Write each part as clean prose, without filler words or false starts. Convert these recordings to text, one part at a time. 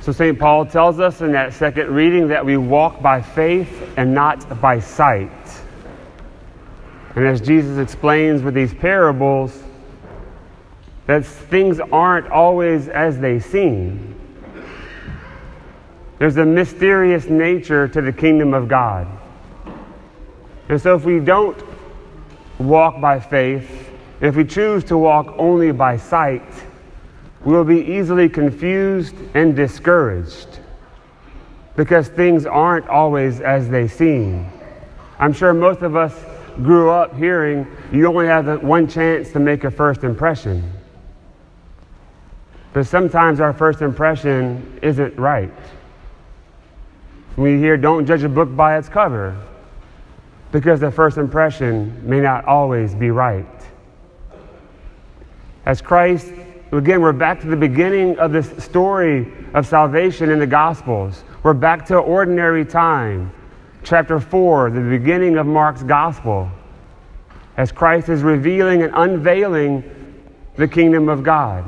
So St. Paul tells us in that second reading that we walk by faith and not by sight. And as Jesus explains with these parables, that things aren't always as they seem. There's a mysterious nature to the kingdom of God. And so if we don't walk by faith, if we choose to walk only by sight, we will be easily confused and discouraged because things aren't always as they seem. I'm sure most of us grew up hearing you only have one chance to make a first impression. But sometimes our first impression isn't right. We hear don't judge a book by its cover because the first impression may not always be right. As Christ, again, we're back to the beginning of this story of salvation in the Gospels. We're back to ordinary time. Chapter 4, the beginning of Mark's Gospel, as Christ is revealing and unveiling the kingdom of God.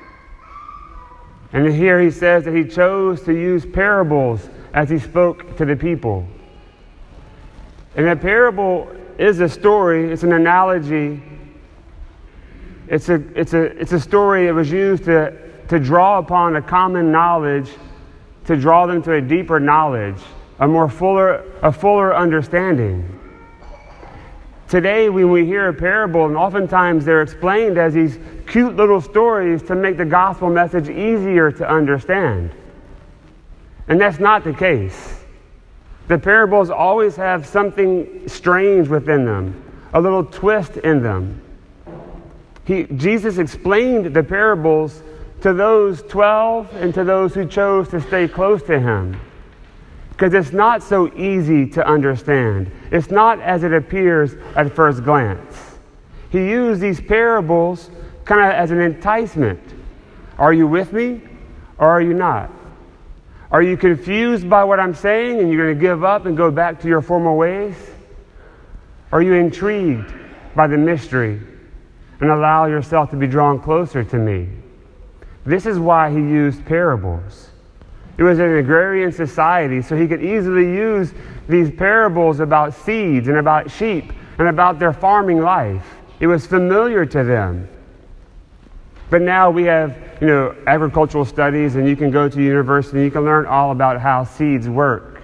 And here he says that he chose to use parables as he spoke to the people. And a parable is a story, it's an analogy. It's a story that was used to draw upon a common knowledge, to draw them to a deeper knowledge, a fuller understanding. Today, when we hear a parable, and oftentimes they're explained as these cute little stories to make the gospel message easier to understand. And that's not the case. The parables always have something strange within them, a little twist in them. Jesus explained the parables to those 12 and to those who chose to stay close to him. Because it's not so easy to understand. It's not as it appears at first glance. He used these parables kind of as an enticement. Are you with me or are you not? Are you confused by what I'm saying and you're going to give up and go back to your former ways? Are you intrigued by the mystery and allow yourself to be drawn closer to me? This is why he used parables. It was an agrarian society, so he could easily use these parables about seeds and about sheep and about their farming life. It was familiar to them. But now we have, agricultural studies, and you can go to university and you can learn all about how seeds work.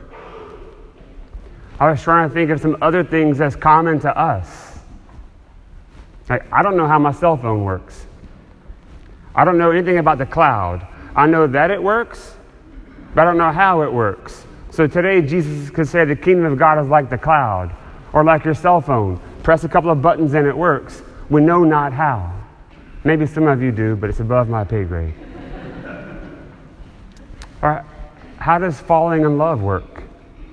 I was trying to think of some other things that's common to us. Like, I don't know how my cell phone works. I don't know anything about the cloud. I know that it works, but I don't know how it works. So today, Jesus could say the kingdom of God is like the cloud, or like your cell phone. Press a couple of buttons and it works. We know not how. Maybe some of you do, but it's above my pay grade. Or how does falling in love work?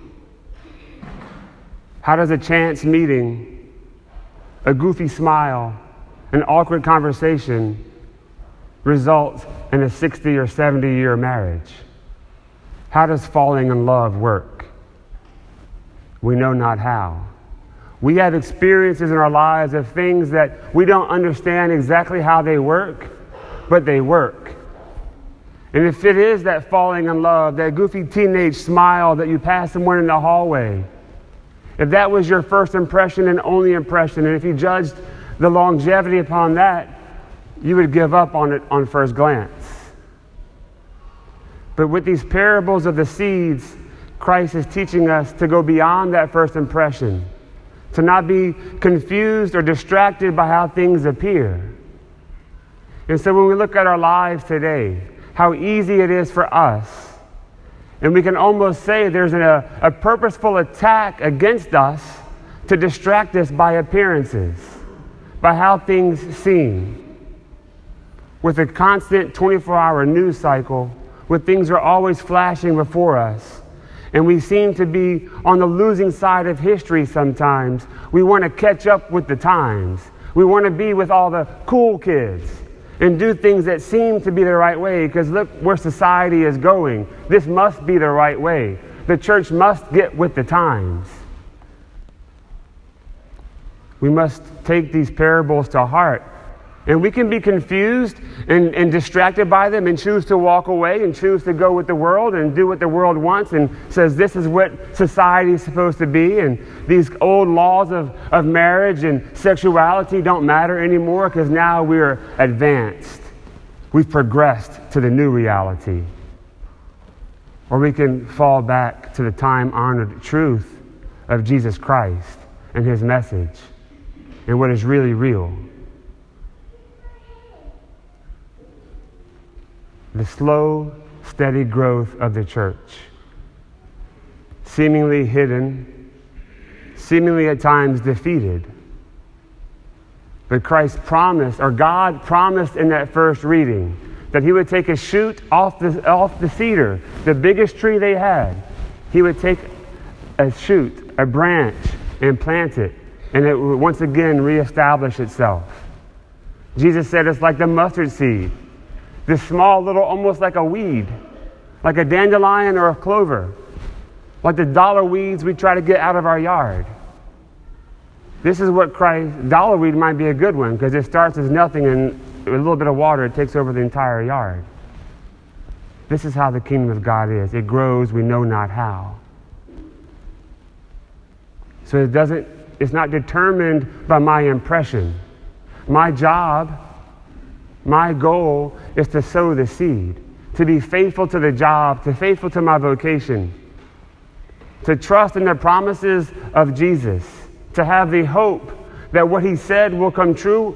How does a chance meeting, a goofy smile, an awkward conversation result in a 60 or 70-year marriage? How does falling in love work? We know not how. We have experiences in our lives of things that we don't understand exactly how they work, but they work. And if it is that falling in love, that goofy teenage smile that you pass someone in the hallway, if that was your first impression and only impression, and if you judged the longevity upon that, you would give up on it on first glance. But with these parables of the seeds, Christ is teaching us to go beyond that first impression, to not be confused or distracted by how things appear. And so when we look at our lives today, how easy it is for us, and we can almost say there's a purposeful attack against us to distract us by appearances, by how things seem. With a constant 24-hour news cycle, where things are always flashing before us, and we seem to be on the losing side of history sometimes. We want to catch up with the times. We want to be with all the cool kids and do things that seem to be the right way, because look where society is going. This must be the right way. The church must get with the times. We must take these parables to heart And we can be confused and distracted by them and choose to walk away and choose to go with the world and do what the world wants and says this is what society is supposed to be, and these old laws of marriage and sexuality don't matter anymore because now we're advanced. We've progressed to the new reality. Or we can fall back to the time-honored truth of Jesus Christ and his message and what is really real. The slow, steady growth of the church, seemingly hidden, seemingly at times defeated. But Christ promised, or God promised in that first reading, that he would take a shoot off the cedar, the biggest tree they had. He would take a shoot, a branch, and plant it, and it would once again reestablish itself. Jesus said it's like the mustard seed. This small little, almost like a weed, like a dandelion or a clover, like the dollar weeds we try to get out of our yard. This is what Christ, dollar weed might be a good one because it starts as nothing and with a little bit of water it takes over the entire yard. This is how the kingdom of God is. It grows, we know not how. So it's not determined by my impression. My job, my goal is to sow the seed, to be faithful to the job, to faithful to my vocation, to trust in the promises of Jesus, to have the hope that what he said will come true,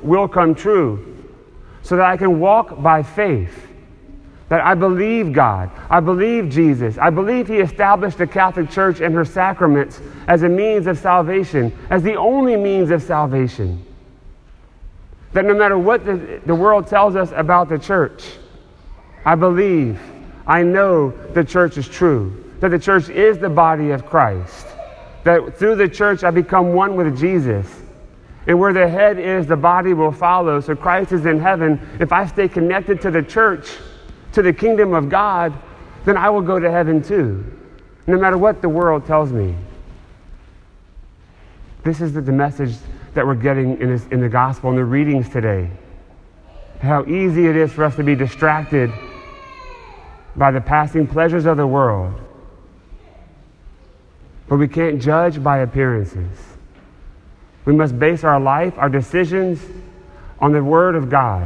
so that I can walk by faith, that I believe God, I believe Jesus, I believe he established the Catholic Church and her sacraments as a means of salvation, as the only means of salvation. That no matter what the world tells us about the church, I believe, I know the church is true, that the church is the body of Christ, that through the church I become one with Jesus, and where the head is, the body will follow. So Christ is in heaven. If I stay connected to the church, to the kingdom of God, then I will go to heaven too, no matter what the world tells me. This is the message that we're getting in the gospel and the readings today. How easy it is for us to be distracted by the passing pleasures of the world. But we can't judge by appearances. We must base our life, our decisions, on the Word of God,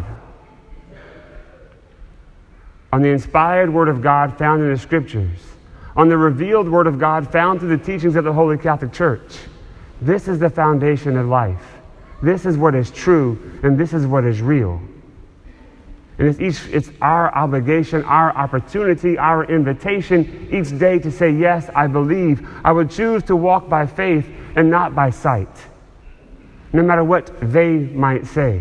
on the inspired Word of God found in the Scriptures, on the revealed Word of God found through the teachings of the Holy Catholic Church. This is the foundation of life. This is what is true, and this is what is real. And it's our obligation, our opportunity, our invitation each day to say, yes, I believe. I would choose to walk by faith and not by sight, no matter what they might say.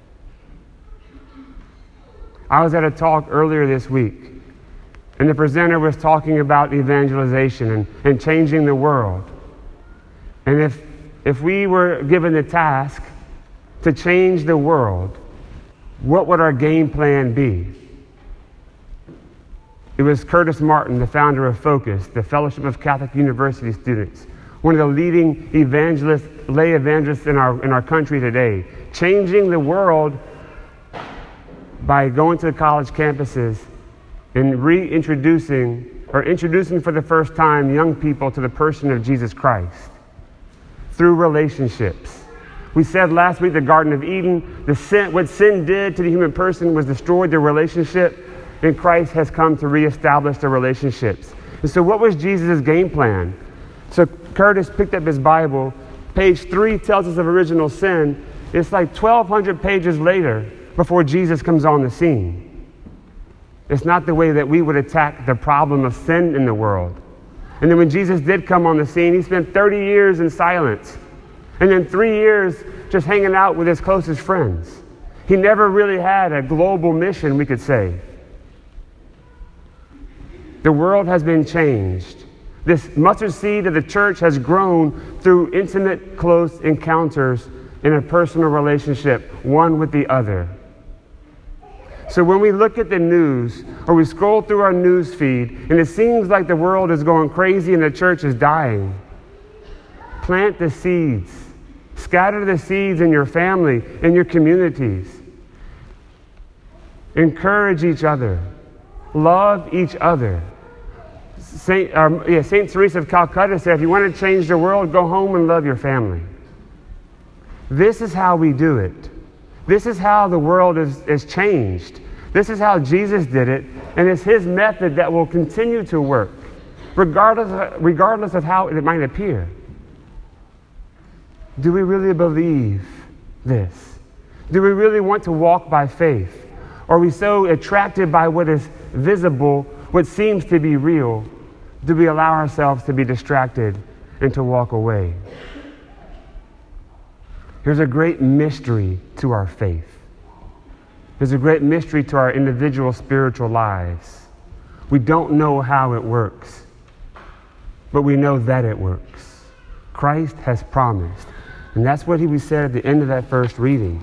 I was at a talk earlier this week, and the presenter was talking about evangelization and changing the world. And if we were given the task to change the world, what would our game plan be? It was Curtis Martin, the founder of Focus, the Fellowship of Catholic University Students, one of the leading evangelists, lay evangelists in our country today, changing the world by going to the college campuses and introducing for the first time young people to the person of Jesus Christ through relationships. We said last week the Garden of Eden, what sin did to the human person was destroyed the relationship, and Christ has come to reestablish the relationships. And so what was Jesus' game plan? So Curtis picked up his Bible. Page 3 tells us of original sin. It's like 1,200 pages later before Jesus comes on the scene. It's not the way that we would attack the problem of sin in the world. And then when Jesus did come on the scene, he spent 30 years in silence. And then 3 years just hanging out with his closest friends. He never really had a global mission, we could say. The world has been changed. This mustard seed of the church has grown through intimate, close encounters in a personal relationship, one with the other. So when we look at the news, or we scroll through our news feed, and it seems like the world is going crazy and the church is dying, plant the seeds. Scatter the seeds in your family, in your communities. Encourage each other. Love each other. Saint Teresa of Calcutta said, if you want to change the world, go home and love your family. This is how we do it. This is how the world is changed. This is how Jesus did it, and it's his method that will continue to work, regardless of how it might appear. Do we really believe this? Do we really want to walk by faith? Or are we so attracted by what is visible, what seems to be real? Do we allow ourselves to be distracted and to walk away? Here's a great mystery to our faith. There's a great mystery to our individual spiritual lives. We don't know how it works, but we know that it works. Christ has promised. And that's what he said at the end of that first reading.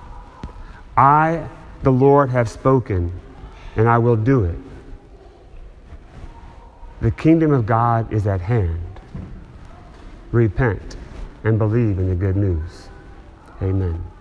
I, the Lord, have spoken, and I will do it. The kingdom of God is at hand. Repent and believe in the good news. Amen.